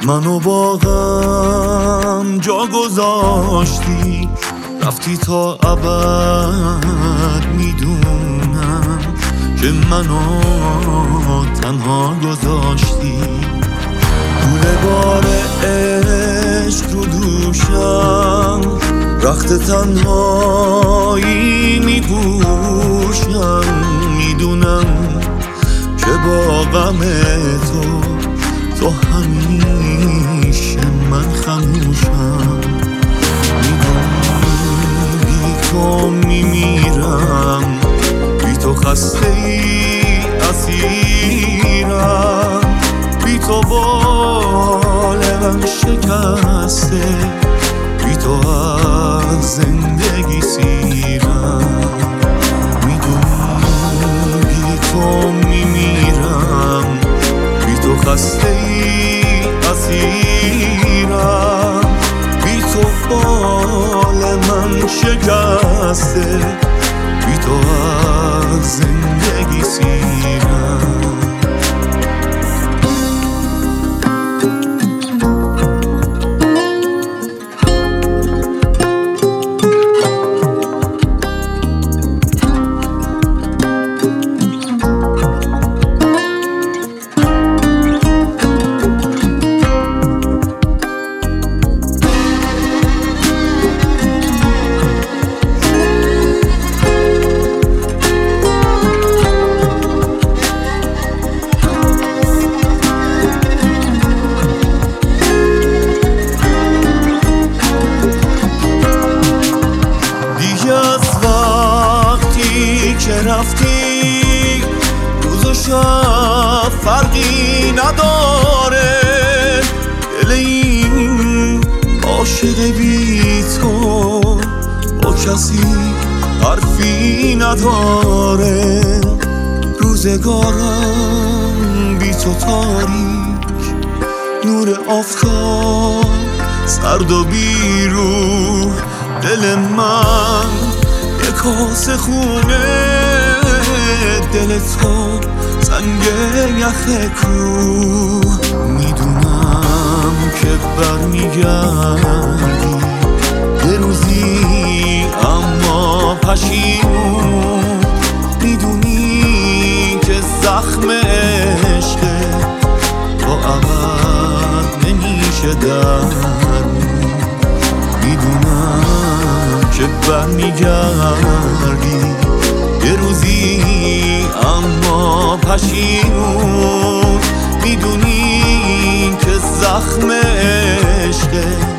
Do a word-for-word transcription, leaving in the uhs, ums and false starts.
منو با غم جا گذاشتی، رفتی تا ابد. میدونم که منو تنها گذاشتی. گوله بار عشق رو دوشم، رخت تنهایی میپوشم. میدونم که با غم تو تو همیشه من خموشم. میدونی بی تو میمیرم، بی تو خسته ای اسیرم، بی تو بالم شکسته، بی تو از زندگی سیرم. میدونی بی تو میمیرم، بی تو خسته ای اسیرم، بی تو بال من شکسته، بی تو از زندگی سیرم. که رفتی روز و شب فرقی نداره، دل این عاشق بی تو با کسی حرفی نداره. روزگارم بی تو تاریک، نور آفتاب سرد و بی روح. دل من یه کاسه خونه، دل تو سنگ یخ کوه. میدونم که برمیگردی یه روزی، اما پشیمون. میدونی که زخم عشقه تا ابد نمیشه درمون. میدونم که برمیگردی یه روزی، اما پشیمون. میدونی که زخم عشقه